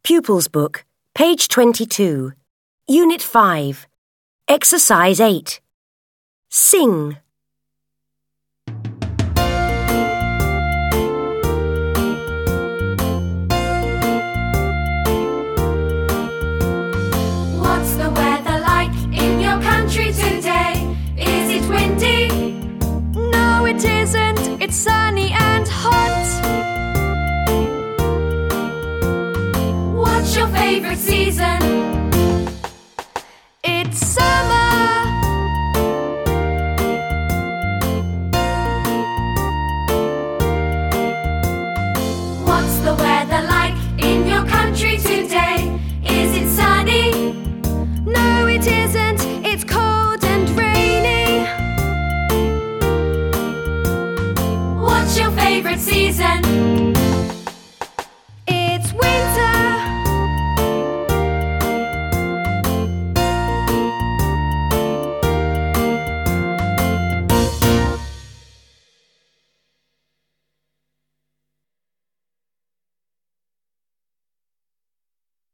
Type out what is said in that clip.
Pupils Book, page 22, Unit 5, Exercise 8. Sing. What's the weather like in your country today? Is it windy? No, it isn't. It's sunny and hot. What's your favourite season?